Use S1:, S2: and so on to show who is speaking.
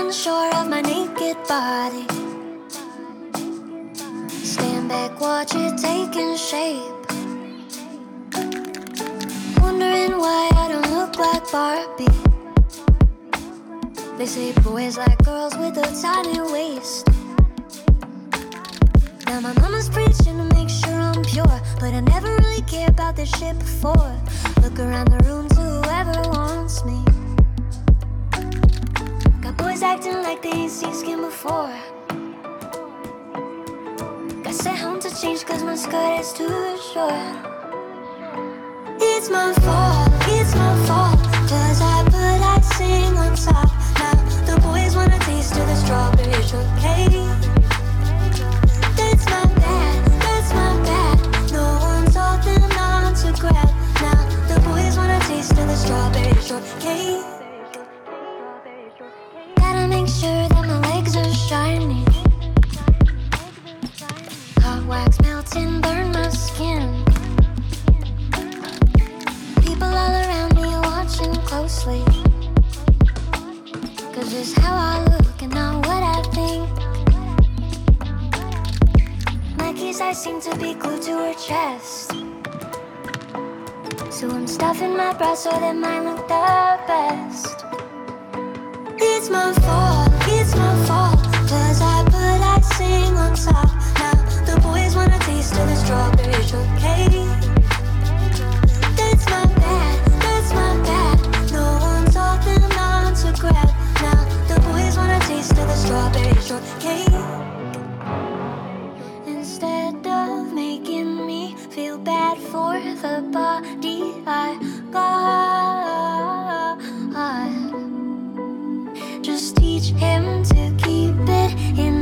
S1: unsure of my naked body. Stand back, watch it taking shape. Wondering why I don't look like Barbie. They say boys like girls with a tiny waist. Now my mama's preaching to make sure I'm pure, but I never really cared about this shit before. Look around the room to whoever wants me. Got boys acting like they ain't seen skin before. Got sent home to change cause my skirt is too short. It's my fault, cause I put icing on top. Now the boys wanna taste of the strawberry shortcake. That's my bad, no one told them not to grab. Now the boys wanna taste of the strawberry shortcake. Gotta make sure that my legs are shiny. Hot wax melting, burn my skin. People all around me are watching closely, cause it's how I look and not what I think. Nike's eyes seem to be glued to her chest, so I'm stuffing my bra so that mine look the best. It's my fault, cause I put icing on top. Now the boys wanna taste of the strawberry shortcake. That's my bad, no one told them not to grab. Now the boys wanna taste of the strawberry shortcake. Instead of making me feel bad for the body I got, just teach him to keep it in